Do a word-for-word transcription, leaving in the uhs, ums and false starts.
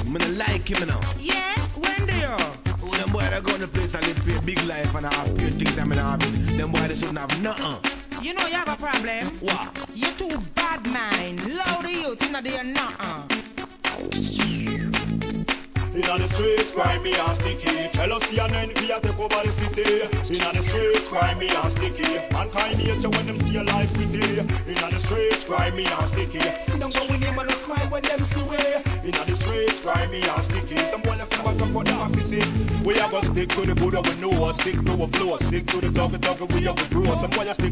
Me no like him now. Yeah, when do you? Oh, them boy that go in the place and live for a big life and I have pure things that me not have. Them boy they shouldn't have nothing. You know you have a problem. What? You too bad mind. Loud youth in the nothing. Inna the streets, grimy and sticky. Jealousy and envy a take over the city. Inna the streets, grimy and sticky. Mankind nature when them see a life pretty. Inna the streets, grimy and sticky. See them going in and a smile when them see way. Inna the streets, grimy and sticky. Some boy let's back up for the office. We are gonna stick to the good we know. Stick to a flow. Stick to the dog, dog we are we grow. Some boy stick